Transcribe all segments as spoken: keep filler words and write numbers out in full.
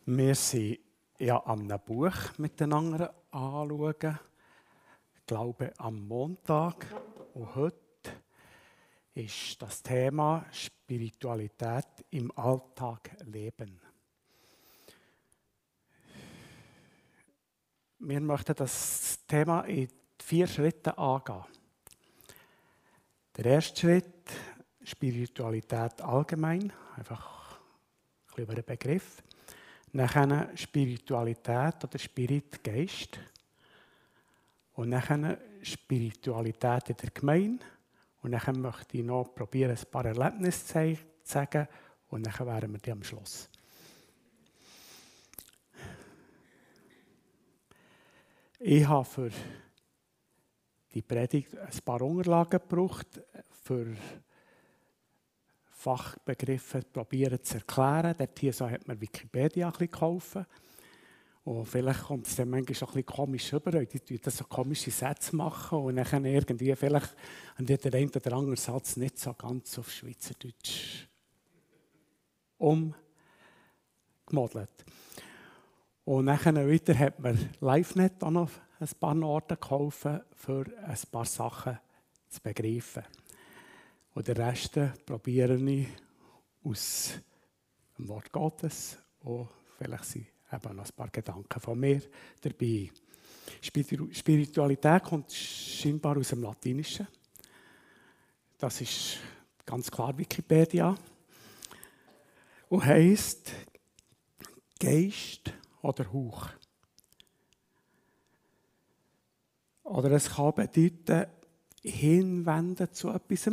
Wir sind ja an einem Buch miteinander anschauen. Ich glaube, am Montag. Und heute ist das Thema Spiritualität im Alltag leben. Wir möchten das Thema in vier Schritten angehen. Der erste Schritt, Spiritualität allgemein, einfach ein bisschen über den Begriff. Dann Spiritualität oder Spirit, Geist. Und dann Spiritualität in der Gemeinde. Und dann möchte ich noch probieren, ein paar Erlebnisse zu sagen. Und dann wären wir die am Schluss. Ich habe für die Predigt ein paar Unterlagen gebraucht, für Fachbegriffe probieren zu erklären. Dort hier so hat mir Wikipedia ein bisschen geholfen. Und vielleicht kommt es dann manchmal ein bisschen komisch rüber, weil die tun so komische Sätze machen und dann irgendwie vielleicht an der einen oder anderen Satz nicht so ganz auf Schweizerdeutsch umgemodelt. Und dann weiter hat mir LiveNet auch noch ein paar Orte geholfen, für ein paar Sachen zu begreifen. Und den Rest probiere ich aus dem Wort Gottes und vielleicht sind eben noch ein paar Gedanken von mir dabei. Spiritualität kommt scheinbar aus dem Latinischen. Das ist ganz klar Wikipedia. Und heisst Geist oder Hauch. Oder es kann bedeuten, hinwenden zu etwas,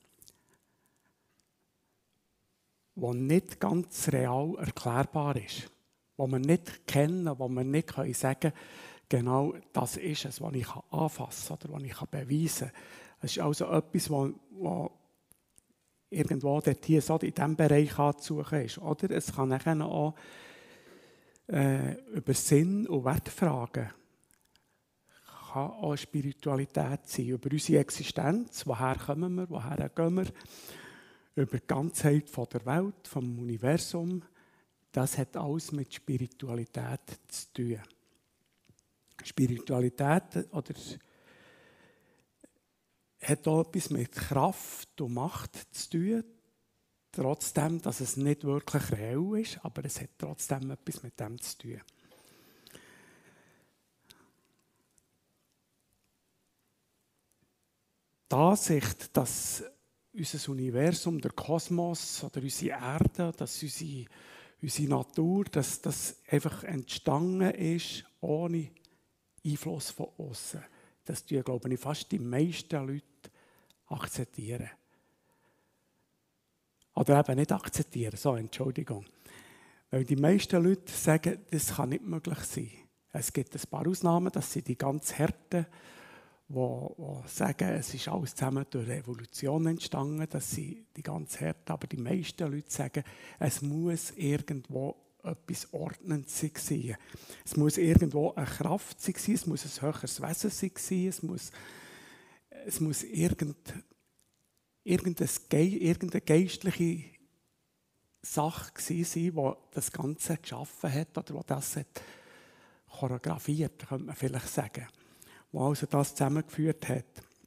was nicht ganz real erklärbar ist. Was wir nicht kennen, was wir nicht sagen können, genau das ist es, was ich anfassen kann oder was ich beweisen kann. Es ist also etwas, was, was irgendwo dort hier so in diesem Bereich anzusuchen ist. Oder es kann dann auch äh, über Sinn und Wertfragen kann auch Spiritualität sein, über unsere Existenz, woher kommen wir, woher gehen wir, über die Ganzheit von der Welt, vom Universum. Das hat alles mit Spiritualität zu tun. Spiritualität oder, hat auch etwas mit Kraft und Macht zu tun, trotzdem, dass es nicht wirklich real ist, aber es hat trotzdem etwas mit dem zu tun. Die Ansicht, dass unser Universum, der Kosmos oder unsere Erde, dass unsere, unsere Natur, dass das einfach entstanden ist, ohne Einfluss von außen. Das tun, glaube ich, fast die meisten Leute akzeptieren. Oder eben nicht akzeptieren, so, Entschuldigung. Weil die meisten Leute sagen, das kann nicht möglich sein. Es gibt ein paar Ausnahmen, das sind die ganz Härten, die, die sagen, es ist alles zusammen durch Revolution entstanden, das sind die ganz Härten. Aber die meisten Leute sagen, es muss irgendwo etwas Ordnendes sein. Es muss irgendwo eine Kraft sein, es muss ein höheres Wesen sein, es muss, es muss irgend, irgendeine, irgendeine geistliche Sache sein, die das Ganze geschaffen hat oder die das hat choreografiert, könnte man vielleicht sagen. Die also das zusammengeführt hat.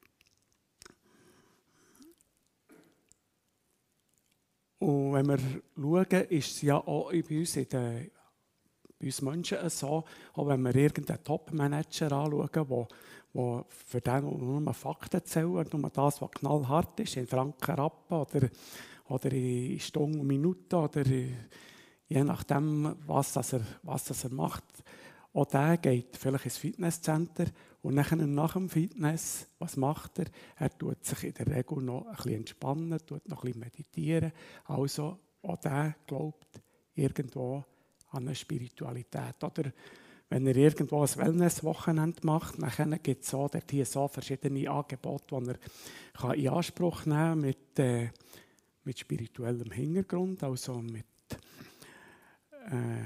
Und wenn wir schauen, ist es ja auch bei uns, in den, bei uns Menschen so, auch wenn wir irgendeinen Top-Manager anschauen, wo, wo für den nur Fakten zählen, nur das, was knallhart ist, in Franken Rappen oder, oder in Stunden und Minuten oder je nachdem, was, das er, was das er macht. Auch der geht vielleicht ins Fitnesscenter und dann nach dem Fitness, was macht er? Er tut sich in der Regel noch ein bisschen entspannen, tut noch ein bisschen meditieren. Also auch der glaubt irgendwo an eine Spiritualität. Oder wenn er irgendwo ein Wellness-Wochenende macht, dann gibt es so, dort hier so verschiedene Angebote, die er kann in Anspruch nehmen kann mit, äh, mit spirituellem Hintergrund, also mit äh,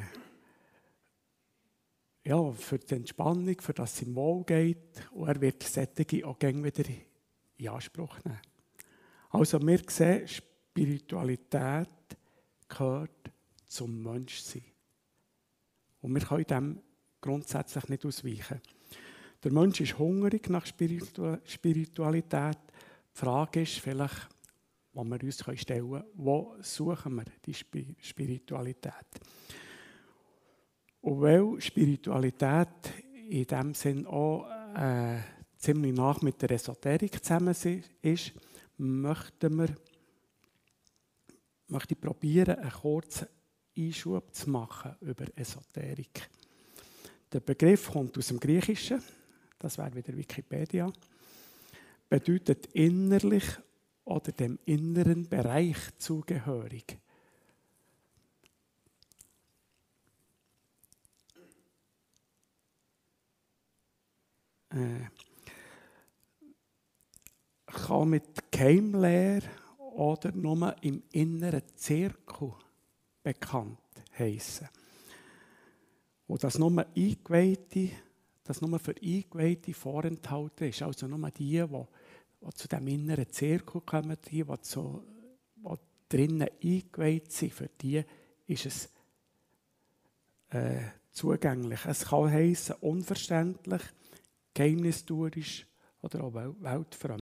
ja, für die Entspannung, für das es ihm wohl geht. Und er wird solche auch gerne wieder in Anspruch nehmen. Also wir sehen, Spiritualität gehört zum Menschsein. Und wir können dem grundsätzlich nicht ausweichen. Der Mensch ist hungrig nach Spiritualität. Die Frage ist vielleicht, die wir uns stellen können, wo suchen wir die Spiritualität? Und weil Spiritualität in diesem Sinn auch äh, ziemlich nah mit der Esoterik zusammen ist, möchten wir, möchte ich probieren, einen kurzen Einschub zu machen über Esoterik. Der Begriff kommt aus dem Griechischen, das wäre wieder Wikipedia, bedeutet innerlich oder dem inneren Bereich zugehörig. Äh, kann mit Geheimlehre oder nur im inneren Zirkel bekannt heissen. Und das nur Eingeweihte, das nur für Eingeweihte vorenthalten ist, also nur die, die, die zu diesem inneren Zirkel kommen, die, die, zu, die drinnen eingeweiht sind, für die ist es äh, zugänglich. Es kann heissen unverständlich, geheimnistuerisch oder auch weltfremd.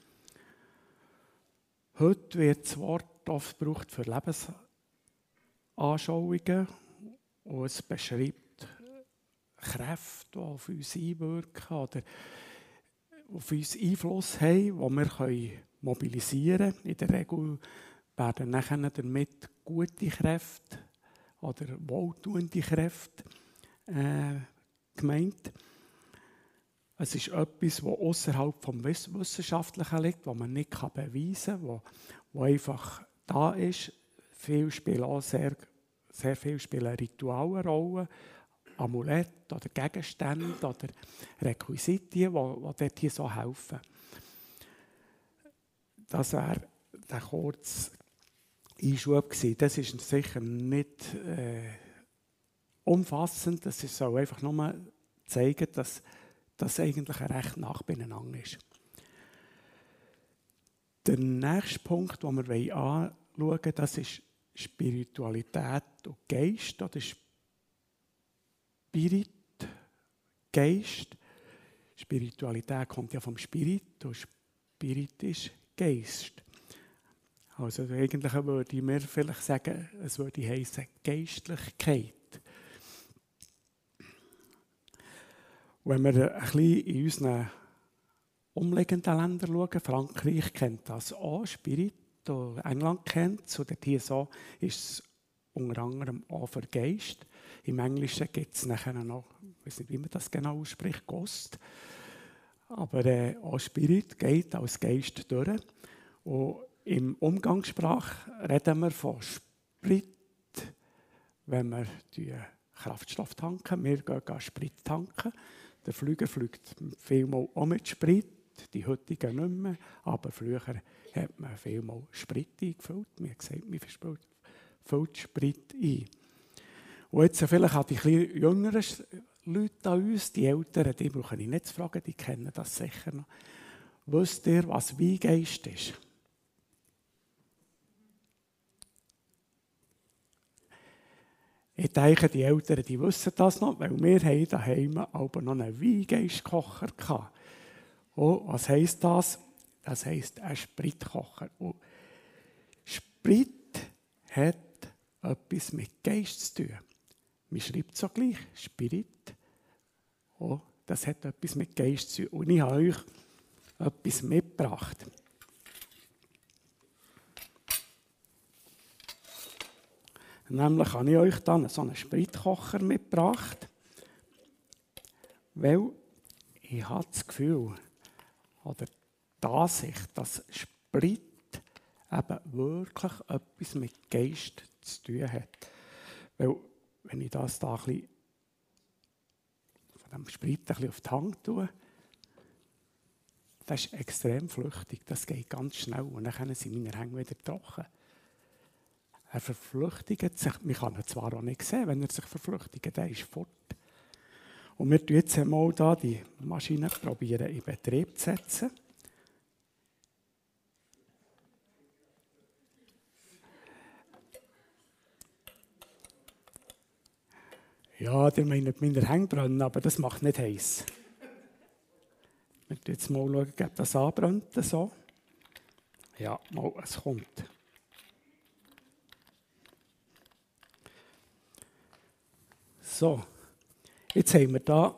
Heute wird das Wort oft gebraucht für Lebensanschauungen und es beschreibt Kräfte, die auf uns einwirken oder auf uns Einfluss haben, die wir mobilisieren können. In der Regel werden nachher damit gute Kräfte oder wohltuende Kräfte äh, gemeint. Es ist etwas, das außerhalb vom Wissenschaftlichen liegt, das man nicht beweisen kann, das einfach da ist. Viele spielen auch sehr, sehr viel spielen Rituale eine Rolle, Amulette oder Gegenstände oder Requisiten, die, die dort hier so helfen. Das wäre der kurze Einschub gewesen. Das ist sicher nicht äh, umfassend, das soll einfach nur zeigen, dass das eigentlich recht nah beieinander ist. Der nächste Punkt, den wir anschauen wollen, das ist Spiritualität und Geist oder Spirit, Geist. Spiritualität kommt ja vom Spirit und Spirit ist Geist. Also eigentlich würde ich mir vielleicht sagen, es würde heissen Geistlichkeit. Wenn wir ein bisschen in unseren umliegenden Ländern schauen, Frankreich kennt das auch, Spirit, England kennt es, und hier so ist es unter anderem auch für Geist. Im Englischen gibt es nachher noch, ich weiß nicht, wie man das genau ausspricht, Ghost. Aber äh, auch Spirit geht als Geist durch. Und im Umgangssprach reden wir von Sprit, wenn wir Kraftstoff tanken. Wir gehen Sprit tanken. Der Flüger fliegt vielmal auch mit Sprit, die heutigen nicht mehr, aber früher hat man vielmal Sprit eingefüllt. Man hat gesagt, man füllt Sprit ein. Und jetzt vielleicht auch die etwas jüngeren Leute an uns, die Älteren, die brauche ich nicht zu fragen, die kennen das sicher noch. Wisst ihr, was Weingeist ist? Ich denke, die Eltern die wissen das noch, weil wir haben daheim aber noch einen Weingeistkocher hatten. Und was heisst das? Das heisst ein Spritkocher. Und Sprit hat etwas mit Geist zu tun. Man schreibt so gleich, Spirit. Und das hat etwas mit Geist zu tun. Und ich habe euch etwas mitgebracht. Nämlich habe ich euch dann so einen Spritkocher mitgebracht, weil ich habe das Gefühl, oder die Ansicht, dass Sprit eben wirklich etwas mit Geist zu tun hat. Weil, wenn ich das da ein bisschen von dem Sprit ein bisschen auf die Hand tue, das ist extrem flüchtig, das geht ganz schnell und dann sind meine Hände wieder trocken. Er verflüchtigt sich, man kann ihn zwar auch nicht sehen, wenn er sich verflüchtigt, der ist fort. Und wir probieren jetzt einmal da die Maschine probieren in Betrieb zu setzen. Ja, die meinen meine Hände brennen, aber das macht nicht heiß. Wir schauen jetzt mal, schauen, ob das anbrennt. So. Ja, mal, es kommt. So, jetzt haben wir da.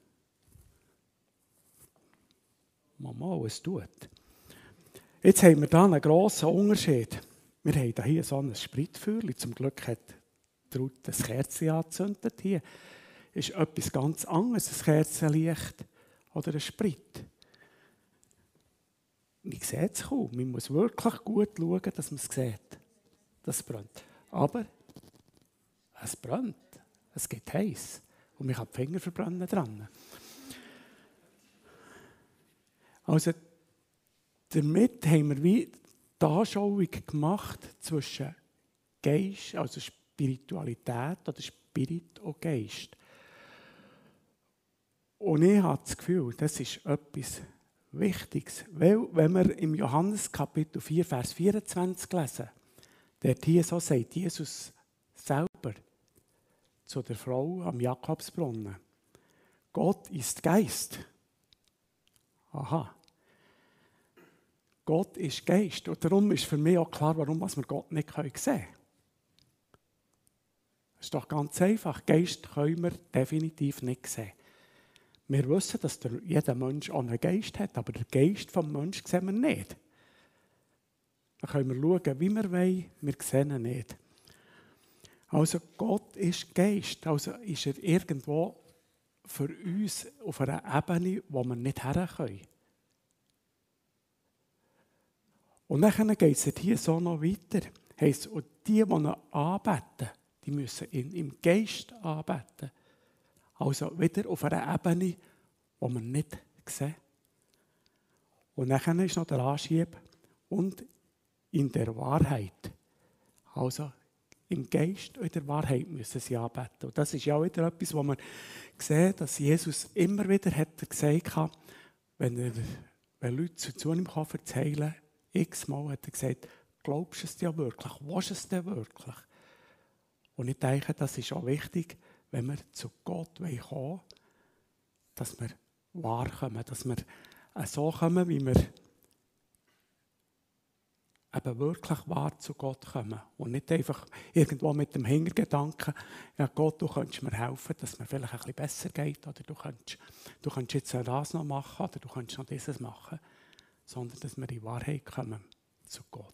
Mama, es tut. Jetzt haben wir da einen grossen Unterschied. Wir haben hier so ein Spritfeuerchen. Zum Glück hat die Ruth das Kerzchen angezündet. Hier ist etwas ganz anderes, ein Kerzenlicht oder ein Sprit. Man sieht es kaum. Man muss wirklich gut schauen, dass man es sieht. Das brennt. Aber es brennt. Es geht heiß. Und man kann die Finger verbrennen dran. Also, damit haben wir wie die Anschauung gemacht zwischen Geist, also Spiritualität oder Spirit und Geist. Und ich habe das Gefühl, das ist etwas Wichtiges. Weil, wenn wir im Johannes Kapitel vier, Vers vierundzwanzig lesen, dort hier so sagt Jesus selber zu der Frau am Jakobsbrunnen: Gott ist Geist. Aha. Gott ist Geist. Und darum ist für mich auch klar, warum wir Gott nicht sehen können. Das ist doch ganz einfach. Geist können wir definitiv nicht sehen. Wir wissen, dass der, jeder Mensch auch einen Geist hat, aber den Geist des Menschen sehen wir nicht. Dann können wir schauen, wie wir wollen, wir sehen ihn nicht. Also Gott ist Geist, also ist er irgendwo für uns auf einer Ebene, wo wir nicht her können. Und dann geht es hier so noch weiter. Heisst, und die, die ihn anbeten, die müssen ihn im Geist anbeten. Also wieder auf einer Ebene, die wir nicht sehen. Und dann ist noch der Anschieb und in der Wahrheit. Also im Geist und in der Wahrheit müssen sie anbeten. Und das ist ja auch wieder etwas, wo man sieht, dass Jesus immer wieder hat gesagt hat, wenn, er, wenn Leute zu ihm erzählen können, x-mal hat er gesagt, glaubst du es dir wirklich? Willst du es dir wirklich? Und ich denke, das ist auch wichtig, wenn wir zu Gott kommen wollen, dass wir wahr kommen, dass wir so kommen, wie wir eben wirklich wahr zu Gott kommen. Und nicht einfach irgendwo mit dem Hintergedanken, ja Gott, du könntest mir helfen, dass es mir vielleicht ein bisschen besser geht, oder du könntest, du könntest jetzt das noch machen, oder du könntest noch dieses machen, sondern dass wir in Wahrheit kommen zu Gott.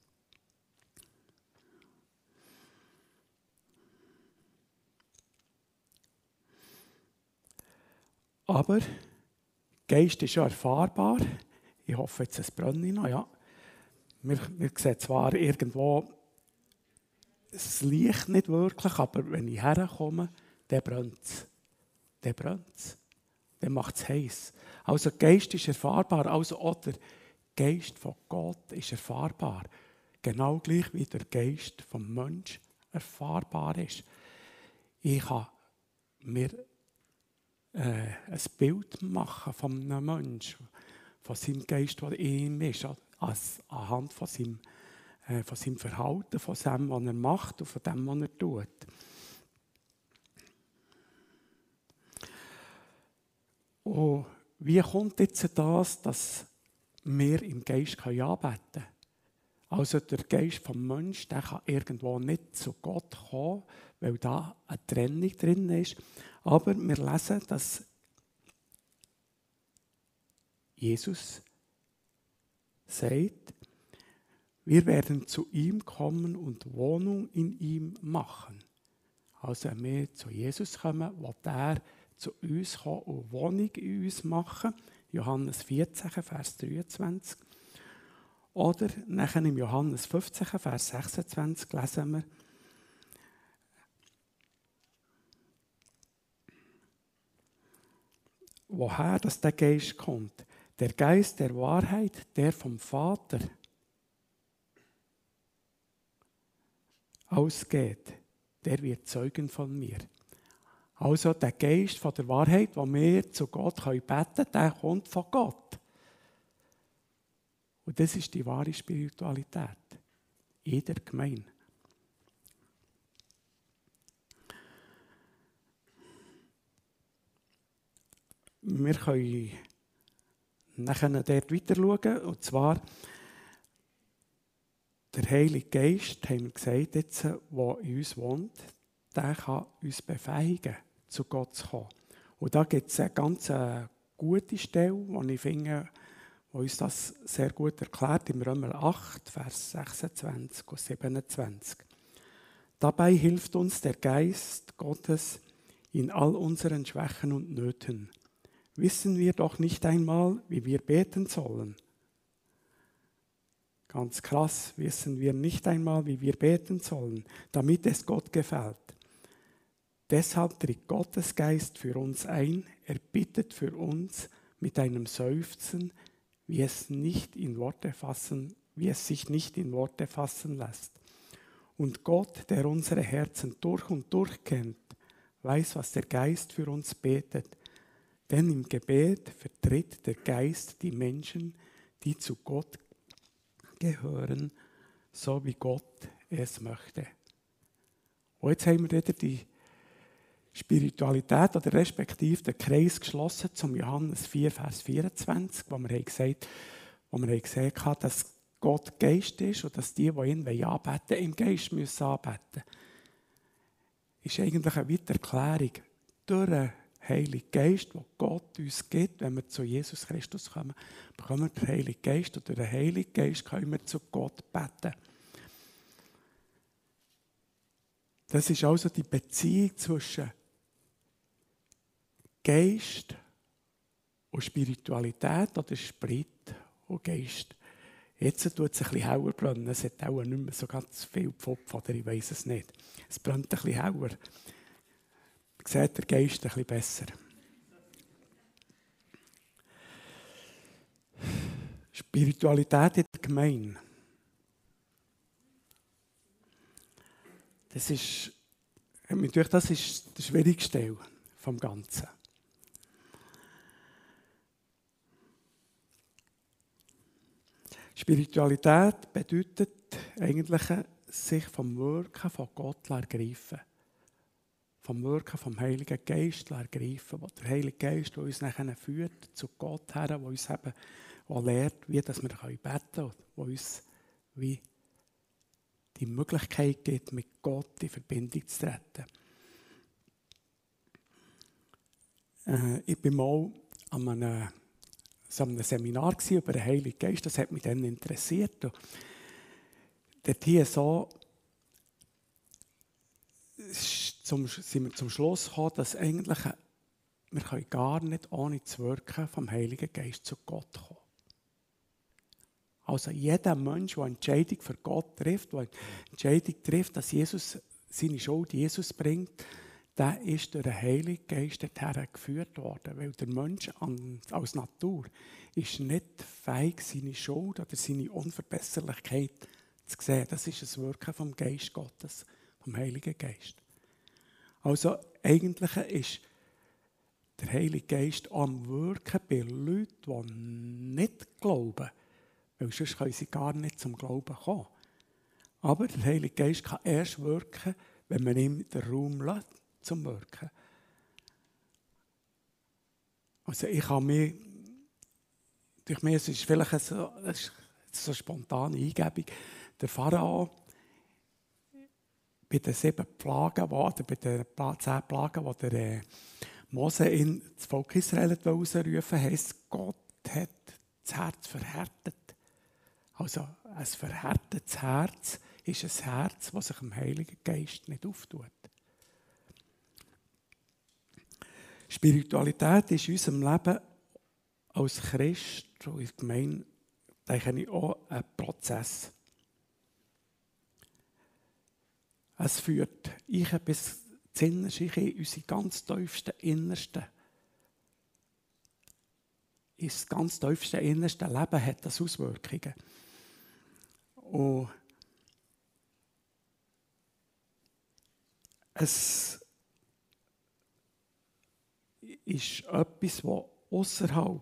Aber Geist ist ja erfahrbar. Ich hoffe, jetzt es brennt noch, ja. Wir, wir sehen zwar irgendwo das Licht nicht wirklich, aber wenn ich herkomme, dann brennt es. Dann brennt es. Dann macht es heiß. Also Geist ist erfahrbar. Also auch der Geist von Gott ist erfahrbar. Genau gleich wie der Geist vom Menschen erfahrbar ist. Ich kann mir äh, ein Bild machen von einem Menschen, von seinem Geist, der in ihm ist, als, anhand von seinem, äh, von seinem Verhalten, von dem, was er macht und von dem, was er tut. Und wie kommt jetzt das, dass wir im Geist anbeten können? Also der Geist des Menschen, der kann irgendwo nicht zu Gott kommen, weil da eine Trennung drin ist. Aber wir lesen, dass Jesus sagt, wir werden zu ihm kommen und Wohnung in ihm machen. Also wenn wir zu Jesus kommen, will er zu uns kommen und Wohnung in uns machen. Johannes vierzehn, Vers dreiundzwanzig. Oder nachher im Johannes fünfzehn, Vers sechsundzwanzig lesen wir, woher das der Geist kommt. Der Geist der Wahrheit, der vom Vater ausgeht, der wird Zeugen von mir. Also der Geist von der Wahrheit, den wir zu Gott beten können, der kommt von Gott. Und das ist die wahre Spiritualität in der Gemeinde. wir können nachher dort weiter schauen. Und zwar, der Heilige Geist, haben wir gesagt, jetzt, der in uns wohnt, der kann uns befähigen, zu Gott zu kommen. Und da gibt es eine ganz äh, gute Stelle, die ich finde, die uns das sehr gut erklärt, im Römer acht, Vers sechsundzwanzig und siebenundzwanzig. Dabei hilft uns der Geist Gottes in all unseren Schwächen und Nöten. Wissen wir doch nicht einmal, wie wir beten sollen. Ganz krass, wissen wir nicht einmal, wie wir beten sollen, damit es Gott gefällt. Deshalb tritt Gottes Geist für uns ein, er bittet für uns mit einem Seufzen, wie es, nicht in Worte fassen, wie es sich nicht in Worte fassen lässt. Und Gott, der unsere Herzen durch und durch kennt, weiß, was der Geist für uns betet. Denn im Gebet vertritt der Geist die Menschen, die zu Gott gehören, so wie Gott es möchte. Und jetzt haben wir wieder die Spiritualität oder respektive den Kreis geschlossen zum Johannes vier, Vers vierundzwanzig, wo wir haben gesagt, wo wir haben gesehen haben, dass Gott Geist ist und dass die, die ihn anbeten wollen, im Geist müssen anbeten. Ist eigentlich eine weitere Erklärung durch den Heiligen Geist, den Gott uns gibt, wenn wir zu Jesus Christus kommen, bekommen wir den Heiligen Geist und durch den Heiligen Geist können wir zu Gott beten. Das ist also die Beziehung zwischen Geist und Spiritualität oder Sprit und Geist. Jetzt tut es ein bisschen heller brennen. Es hat auch nicht mehr so ganz viel Pfupf, oder ich weiss es nicht. Es brennt ein bisschen heller. Man sieht der Geist ein bisschen besser. Spiritualität in der Gemeinde. Das ist, das ist der schwierigste Teil vom Ganzen. Spiritualität bedeutet eigentlich, sich vom Wirken von Gott ergreifen. Vom Wirken vom Heiligen Geist ergreifen. Wo der Heilige Geist, der uns nachher führt zu Gott her, der uns eben auch lehrt, wie dass wir beten können, der uns wie die Möglichkeit gibt, mit Gott in Verbindung zu treten. Äh, ich war mal an einem, so einem Seminar über den Heiligen Geist, das hat mich dann interessiert. Und dort hier so zum, sind wir zum Schluss gekommen, dass eigentlich wir können gar nicht ohne das Wirken vom Heiligen Geist zu Gott kommen. Also jeder Mensch, der eine Entscheidung für Gott trifft, der eine Entscheidung trifft, dass Jesus seine Schuld Jesus bringt, der ist durch den Heiligen Geist dorthin geführt worden. Weil der Mensch als Natur ist nicht fähig, seine Schuld oder seine Unverbesserlichkeit zu sehen. Das ist das Wirken vom Geist Gottes, vom Heiligen Geist. Also eigentlich ist der Heilige Geist am Wirken bei Leuten, die nicht glauben. Weil sonst können sie gar nicht zum Glauben kommen. Aber der Heilige Geist kann erst wirken, wenn man ihm den Raum lässt, zum Wirken. Also ich habe mich, durch mich, es ist vielleicht eine so, eine so spontane Eingebung, der Pharao bei den sieben Plagen, oder bei den zehn Plagen, wo der äh, Mose in das Volk Israel ausrufen, heisst, Gott hat das Herz verhärtet. Also ein verhärtetes Herz ist ein Herz, das sich dem Heiligen Geist nicht auftut. Spiritualität ist in unserem Leben als Christ und in der Gemeinde, denke ich, auch ein Prozess. Es führt ich bis in unsere ganz tiefsten Innersten. In das ganz tiefste innerste Leben hat das Auswirkungen. Und es ist etwas, das außerhalb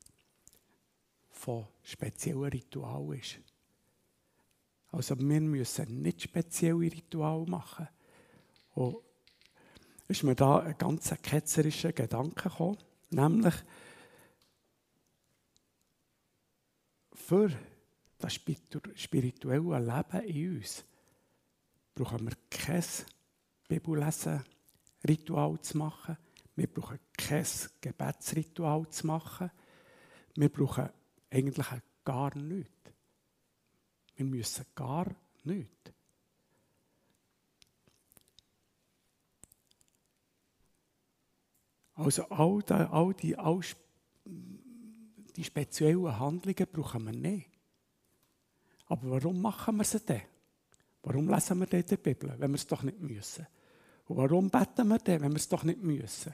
von speziellen Ritualen ist. Also wir müssen nicht spezielle Rituale machen. Und ist mir da ein ganz ketzerischer Gedanke gekommen. Nämlich für das spirituelle Leben in uns brauchen wir kein Bibellesen-Ritual zu machen. Wir brauchen kein Gebetsritual zu machen. Wir brauchen eigentlich gar nichts. Wir müssen gar nichts. Also all die, all die, all die speziellen Handlungen brauchen wir nicht. Aber warum machen wir sie denn? Warum lesen wir denn die Bibel, wenn wir es doch nicht müssen? Und warum beten wir denn, wenn wir es doch nicht müssen?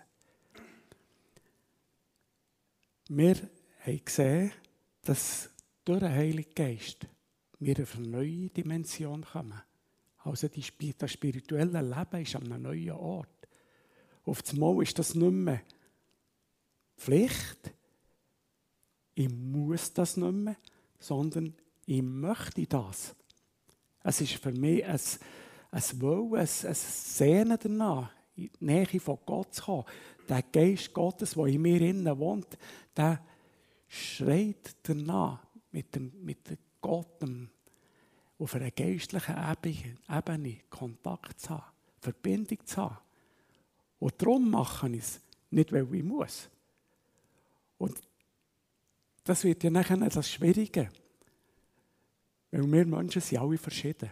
Wir haben gesehen, dass durch den Heiligen Geist wir auf eine neue Dimension kommen. Also die, das spirituelle Leben ist an einem neuen Ort. Auf das Mal ist das nicht mehr Pflicht, ich muss das nicht mehr, sondern ich möchte das. Es ist für mich ein, ein Wollen, ein, ein Sehnen danach, in die Nähe von Gott zu kommen. Der Geist Gottes, der in mir innen wohnt, der schreit danach, mit dem, mit dem Gott auf einer geistlichen Ebene Kontakt zu haben, Verbindung zu haben. Und darum mache ich es, nicht weil ich muss. Und das wird ja nachher das Schwierige. Weil wir Menschen sind alle verschieden.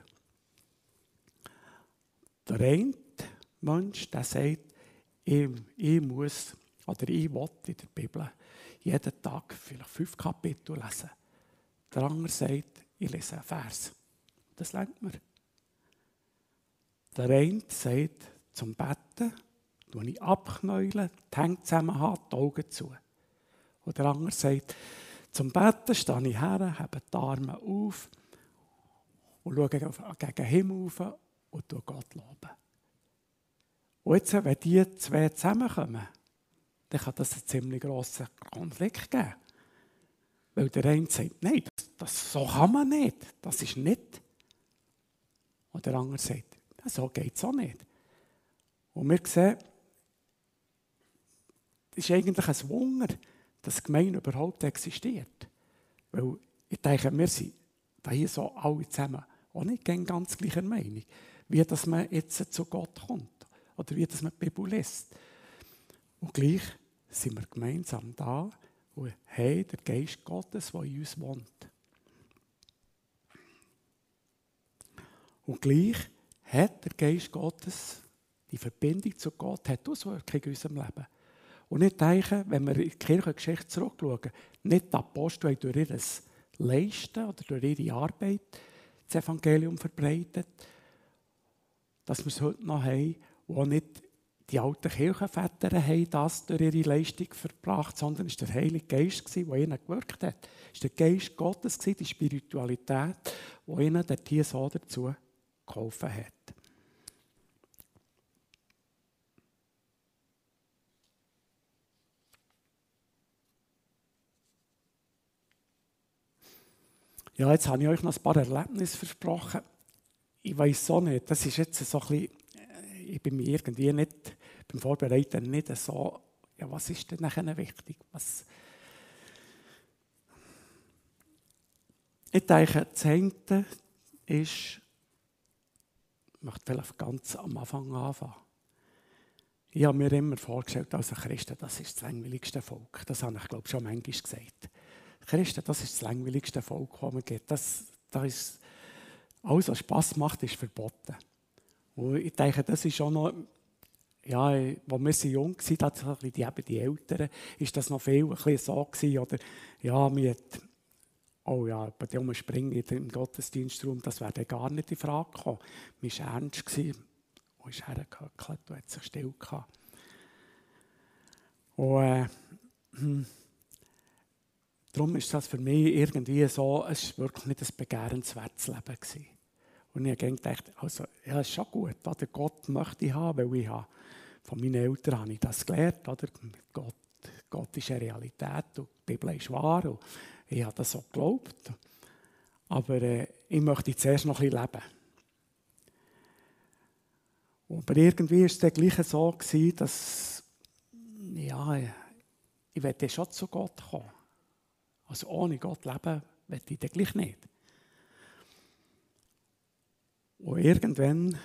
Der eine Mensch, der sagt, ich, ich muss, oder ich will in der Bibel jeden Tag vielleicht fünf Kapitel lesen. Der andere sagt, ich lese einen Vers. Das lernt man. Der eine sagt, zum Betten, tue ich abknäulen, die Hände zusammenhaben, die Augen zu. Und der andere sagt, zum Betten stehe ich her, habe die Arme auf und schaue gegen den Himmel auf und tue Gott loben. Und jetzt, wenn diese zwei zusammenkommen, dann kann das einen ziemlich grossen Konflikt geben. Weil der eine sagt, nein, das, das, so kann man nicht, das ist nicht. Und der andere sagt, so geht es auch nicht. Und wir sehen, es ist eigentlich ein Wunder, dass die Gemeinde überhaupt existiert. Weil ich denke, wir sind hier so alle zusammen auch nicht ganz gleicher Meinung, wie dass man jetzt zu Gott kommt oder wie dass man die Bibel liest. Und gleich sind wir gemeinsam da und haben den Geist Gottes, der in uns wohnt. Und gleich hat der Geist Gottes, die Verbindung zu Gott, hat Auswirkungen in unserem Leben. Und ich denke, wenn wir in die Kirchengeschichte zurückschauen, nicht die Apostel haben durch ihr Leisten oder durch ihre Arbeit das Evangelium verbreitet, dass wir es heute noch haben, und auch nicht die alten Kirchenväter haben das durch ihre Leistung verbracht, sondern es war der Heilige Geist, der ihnen gewirkt hat. Es war der Geist Gottes, die Spiritualität, die ihnen dort hier so dazu geholfen hat. Ja, jetzt habe ich euch noch ein paar Erlebnisse versprochen. Ich weiss so nicht, das ist jetzt so ein bisschen, ich bin mir irgendwie nicht, beim Vorbereiten nicht so, ja, was ist denn nachher wichtig? Was ich denke, das eine ist, ich möchte vielleicht ganz am Anfang anfangen. Ich habe mir immer vorgestellt, als Christen, das ist das langweiligste Volk. Das habe ich, glaube ich, schon manchmal gesagt. Christen, das ist das langweiligste Volk, das man gibt. Das, das ist, alles, was Spass macht, ist verboten. Und ich denke, das ist auch noch, ja, als wir so jung waren, die, die, die Eltern, ist das noch viel ein bisschen so gewesen, oder, ja, wir hat, oh ja, bei dem Springen im Gottesdienstraum, das wäre dann gar nicht in Frage gekommen. Wir waren ernst gewesen, und ist hergehöckelt und hat sich still gehabt. Und, äh, hm, darum ist das für mich irgendwie so, es war wirklich nicht ein begehrenswertes Leben gewesen. Und ich habe gedacht, also, ja, es ist schon gut, oder? Gott möchte ich haben, weil ich habe, von meinen Eltern habe ich das gelernt, oder? Gott, Gott ist eine Realität und die Bibel ist wahr und ich habe das so geglaubt. Aber äh, ich möchte zuerst noch ein bisschen leben. Aber irgendwie war es dann gleich so gewesen, dass, ja, ich will schon zu Gott kommen. Also ohne Gott leben will ich dann gleich nicht. Und irgendwann,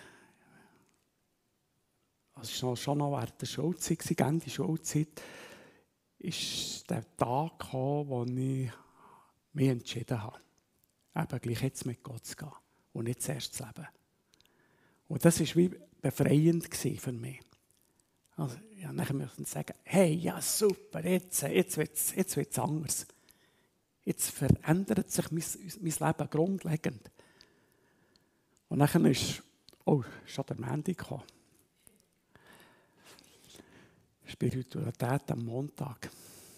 also schon noch während der Schulzeit, Ende der Schulzeit, ist der Tag gekommen, wo ich mich entschieden habe, eben gleich jetzt mit Gott zu gehen und nicht zuerst zu leben. Und das war wie befreiend für mich. Also, ja, nachher müssen sie sagen, hey, ja super, jetzt, jetzt wird es jetzt wird's anders. Jetzt verändert sich mein, mein Leben grundlegend. Und dann ist, oh, schon der Montag gekommen. Spiritualität am Montag.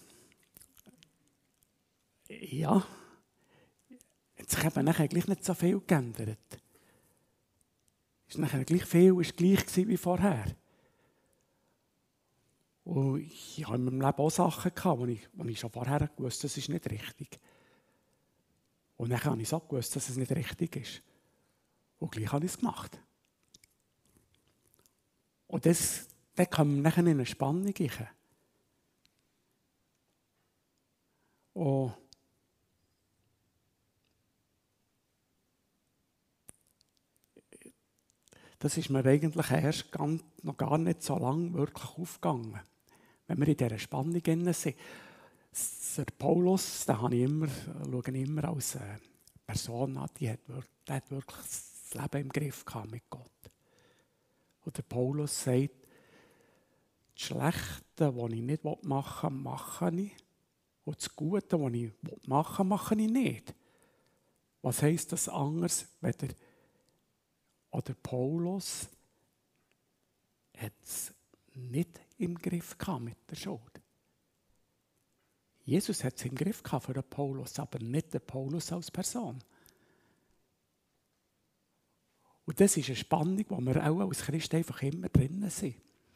Ja, hat sich eben nachher gleich nicht so viel geändert. Ist nachher gleich viel, ist gleich gewesen wie vorher. Und ich habe in meinem Leben auch Sachen gehabt, wo ich, wo ich schon vorher gewusst habe, das ist nicht richtig. Und dann habe ich auch gewusst, dass es nicht richtig ist. Und gleich habe ich es gemacht. Und das, dann kommen wir nachher in eine Spannung rein. Und das ist mir eigentlich erst ganz, noch gar nicht so lange wirklich aufgegangen. Wenn wir in dieser Spannung drin sind. Der Paulus, den habe ich immer, schaue ich immer als Person an, die hat, der hat wirklich das Leben im Griff gehabt mit Gott. Und der Paulus sagt, das Schlechte, was ich nicht machen will, mache ich. Und das Gute, was ich machen will, mache ich nicht. Was heisst das anders, wenn der, oder Paulus hat es nicht im Griff gehabt mit der Schuld. Jesus hat es im Griff gehabt für den Paulus, aber nicht der Paulus als Person. Und das ist eine Spannung, wo wir auch als Christen einfach immer drinnen sind.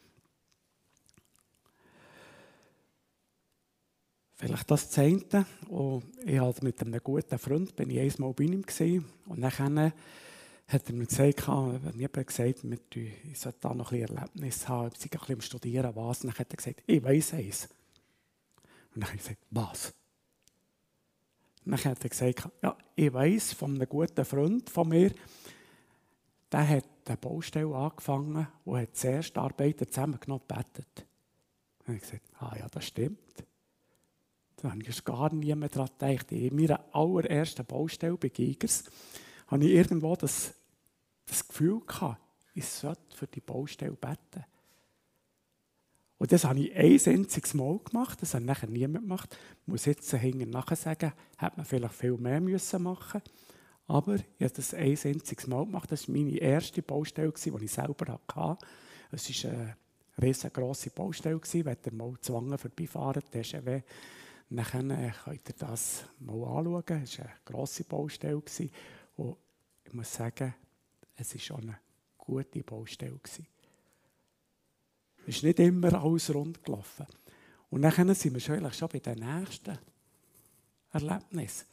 Vielleicht das Zehnte. Und ich halt mit einem guten Freund bin ich einmal bei ihm gewesen. Und dann hat er mir gesagt, ich habe gesagt, ich sollte da noch ein bisschen Erlebnis haben, ich sei ein bisschen am Studieren, was. Und dann hat er gesagt, ich weiss eins. Und dann habe ich gesagt, was? Und dann hat er gesagt, ja, ich weiss von einem guten Freund von mir, der hat eine Baustelle angefangen und hat zuerst Arbeiter zusammengenommen und gebetet. Und dann habe ich gesagt, ah ja, das stimmt. Da habe ich gar niemand daran gedacht. In meiner allerersten Baustelle bei Gigers habe ich irgendwo das, das Gefühl gehabt, ich sollte für die Baustelle beten. Und das habe ich ein einziges Mal gemacht, das hat nachher niemand gemacht. Ich muss jetzt hinten nachher sagen, hätte man vielleicht viel mehr müssen machen müssen. Aber ich habe das ein einziges Mal gemacht. Das war meine erste Baustelle, die ich selber hatte. Es war eine riesengroße Baustelle, wenn ihr mal zwangen vorbeifahren, T G W. Dann könnt ihr das mal anschauen. Es war eine grosse Baustelle. Und ich muss sagen, es war schon eine gute Baustelle. Es ist nicht immer alles rund gelaufen. Und dann sind wir schon, schon bei den nächsten Erlebnissen.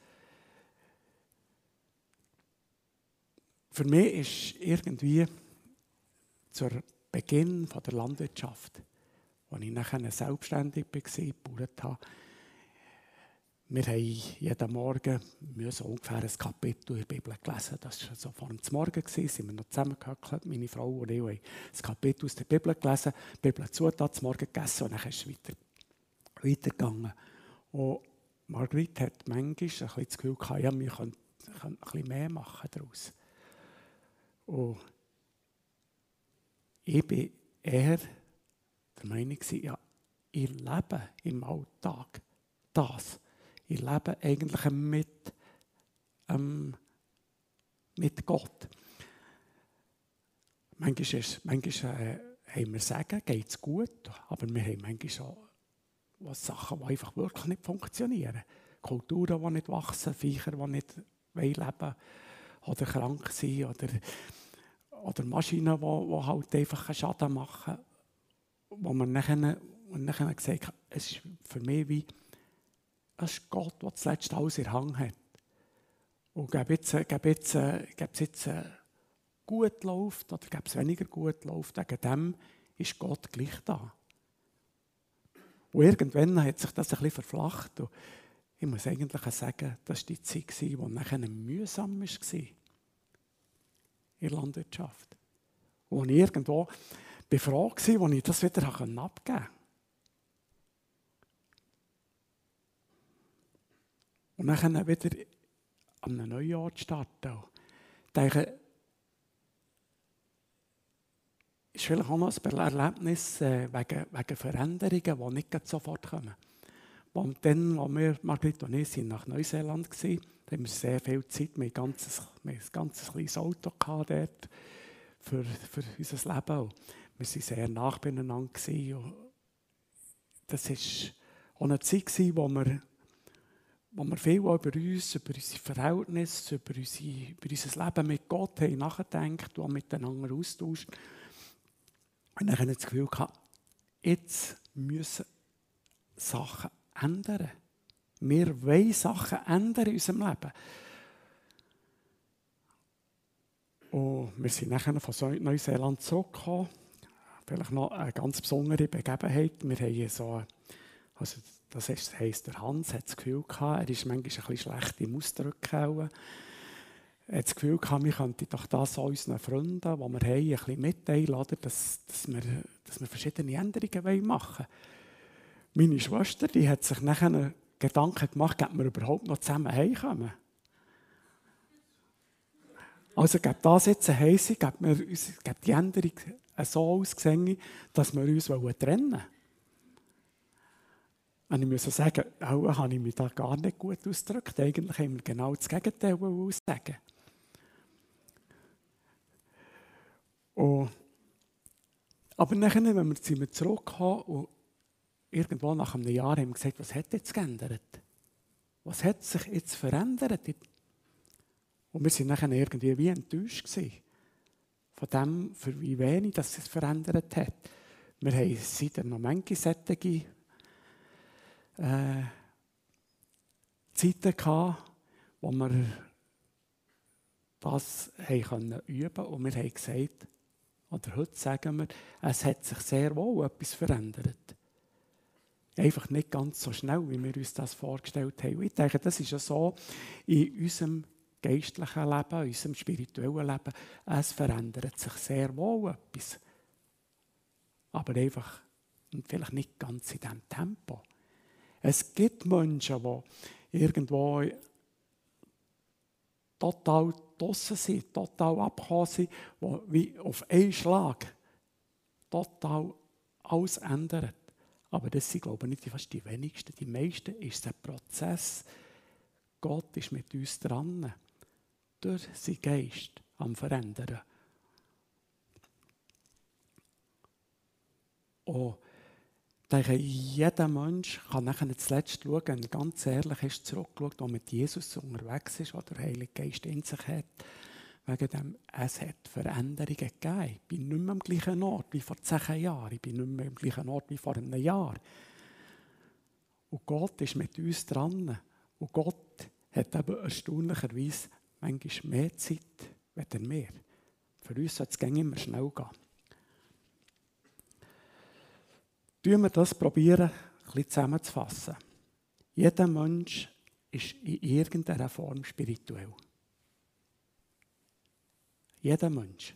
Für mich ist irgendwie zu Beginn der Landwirtschaft, als ich nachher selbstständig war, gebaut habe, wir haben jeden Morgen müssen ungefähr ein Kapitel in der Bibel gelesen. Das war so vor dem Morgen, sind wir noch zusammengehockt, meine Frau und ich, haben das Kapitel aus der Bibel gelesen, die Bibel zutat, zum Morgen gegessen und dann ist es weiter, weitergegangen. Und Margrit hat manchmal ein bisschen das Gefühl gehabt, ja, wir können, können ein bisschen mehr machen daraus. Und ich war eher der Meinung, ja, ich lebe im Alltag das. Ich lebe eigentlich mit, ähm, mit Gott. Manchmal, ist, manchmal äh, haben wir Sagen, geht es gut, aber wir haben manchmal auch was Sachen, die einfach wirklich nicht funktionieren. Kulturen, die nicht wachsen, Viecher, die nicht leben wollen oder krank sind oder, oder Maschinen, die, die halt einfach einen Schaden machen. Wo man nachher, und nachher gesagt hat, es ist für mich wie es ist Gott, der das letzte alles in der Hand hat. Und ob jetzt, ob jetzt, ob es jetzt gut läuft oder ob es weniger gut läuft, wegen dem ist Gott gleich da. Und irgendwann hat sich das ein bisschen verflacht. Und ich muss eigentlich sagen, das war die Zeit, die nachher mühsam war in der Landwirtschaft. Wo ich irgendwo befragt war, wo ich das wieder abgeben konnte. Und dann wieder an einem neuen Ort starten. Ich denke, ist vielleicht auch noch ein Erlebnis äh, wegen, wegen Veränderungen, die nicht sofort kommen. Und dann, als wir, Margrit und ich, sind nach Neuseeland waren, da haben wir sehr viel Zeit, wir hatten ein ganzes, wir hatten ein ganzes kleines Auto dort für, für unser Leben. Und wir waren sehr nah beieinander. Und das war auch eine Zeit, wo wir, wo wir viel über uns, über unsere Verhältnisse, über, unsere, über unser Leben mit Gott haben nachgedacht und miteinander austauscht. Und dann hatte ich das Gefühl, jetzt müssen Sachen ändern. Wir wollen Sachen ändern in unserem Leben. Und wir sind dann von Neuseeland zurückgekommen. Vielleicht noch eine ganz besondere Begebenheit. Wir haben so, also das heisst, der Hans hat das Gefühl gehabt, er ist manchmal ein bisschen schlecht im Ausdrücken. Er hat das Gefühl gehabt, wir könnten doch das an unseren Freunden, die wir haben, ein bisschen mitteilen, dass, dass, wir, dass wir verschiedene Änderungen machen wollen. Meine Schwester, die hat sich nachher Gedanken gemacht, ob wir überhaupt noch zusammen heimkommen. Also gibt das jetzt eine Heissung, gibt wir uns, gibt die Änderung so ausgesehen, dass wir uns trennen wollen. Und ich muss sagen, auch habe ich mich da gar nicht gut ausgedrückt. Eigentlich haben wir genau das Gegenteil aussagen. Und, aber nachher, wenn wir, sind wir zurückgekommen und irgendwo nach einem Jahr haben wir gesagt, was hat jetzt geändert? Was hat sich jetzt verändert? Und wir waren nachher irgendwie wie enttäuscht gewesen von dem, für wie wenig das sich verändert hat. Wir haben seitdem noch manche solche äh, Zeiten gehabt, wo wir das haben üben konnten. Und wir haben gesagt, oder heute sagen wir, es hat sich sehr wohl etwas verändert. Einfach nicht ganz so schnell, wie wir uns das vorgestellt haben. Und ich denke, das ist ja so in unserem geistlichen Leben, in unserem spirituellen Leben. Es verändert sich sehr wohl etwas. Aber einfach vielleicht nicht ganz in diesem Tempo. Es gibt Menschen, die irgendwo total draussen sind, total abgekommen sind, die wie auf einen Schlag total alles ändern. Aber das sind, glaube ich, nicht fast die wenigsten. Die meisten ist ein Prozess. Gott ist mit uns dran, durch seinen Geist am Verändern. Und ich denke, jeder Mensch kann nachher zuletzt schauen, wenn er ganz ehrlich ist, zurückschaut, wo mit Jesus unterwegs ist, was der Heilige Geist in sich hat. Wegen dem, es hat Veränderungen gegeben. Ich bin nicht mehr am gleichen Ort wie vor zehn Jahren. Ich bin nicht mehr am gleichen Ort wie vor einem Jahr. Und Gott ist mit uns dran. Und Gott hat eben erstaunlicherweise manchmal mehr Zeit als wir. Für uns soll es immer schnell gehen. Tun wir das probieren, ein bisschen zusammenzufassen. Jeder Mensch ist in irgendeiner Form spirituell. Jeder Mensch.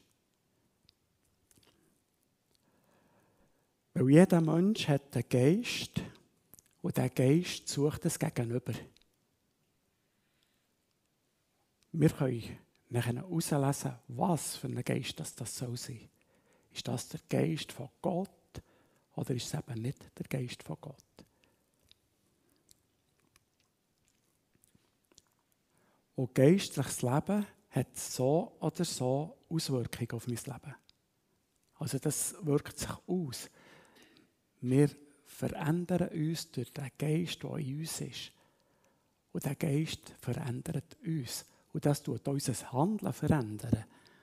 Weil jeder Mensch hat einen Geist und dieser Geist sucht es Gegenüber. Wir können nachher herauslesen, was für ein Geist das, das soll sein. Ist das der Geist von Gott oder ist es eben nicht der Geist von Gott? Und geistliches Leben hat so oder so Auswirkungen auf mein Leben. Also das wirkt sich aus. Wir verändern uns durch den Geist, der in uns ist. Und der Geist verändert uns. Und das tut unser Handeln verändern.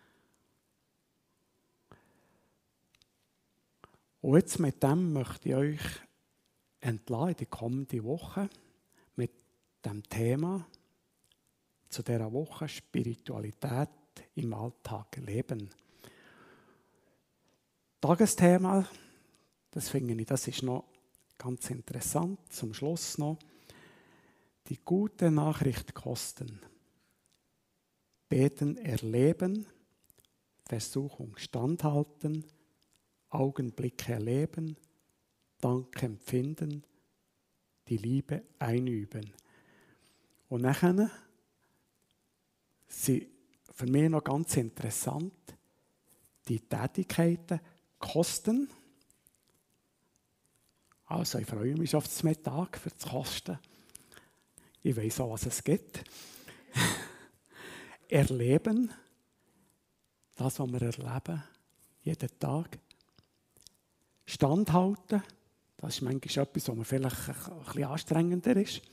Und jetzt mit dem möchte ich euch entlassen in die kommende Woche mit dem Thema zu dieser Woche Spiritualität im Alltag leben. Tagesthema, das finde ich, das ist noch Ganz interessant, zum Schluss noch. Die gute Nachricht kosten. Beten erleben, Versuchung standhalten, Augenblicke erleben, Dank empfinden, die Liebe einüben. Und nachher sind für mich noch ganz interessant die Tätigkeiten kosten. Also ich freue mich auf das Mittag für das Kosten. Ich weiß auch, was es gibt. Erleben, das, was wir erleben, jeden Tag. Standhalten, das ist manchmal etwas, was mir vielleicht ein bisschen anstrengender ist.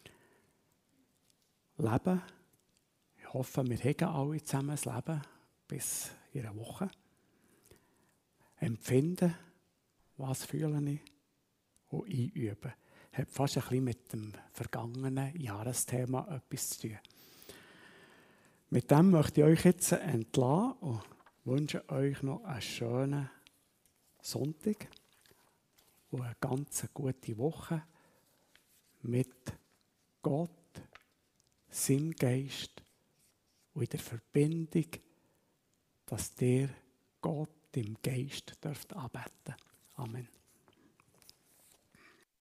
Leben, ich hoffe, wir haben alle zusammen das Leben bis in einer Woche. Empfinden, was fühle ich, und einüben. Hat fast ein bisschen mit dem vergangenen Jahresthema etwas zu tun. Mit dem möchte ich euch jetzt entlassen und wünsche euch noch einen schönen Sonntag und eine ganz gute Woche mit Gott, seinem Geist und in der Verbindung, dass ihr Gott im Geist dürft anbeten. Amen.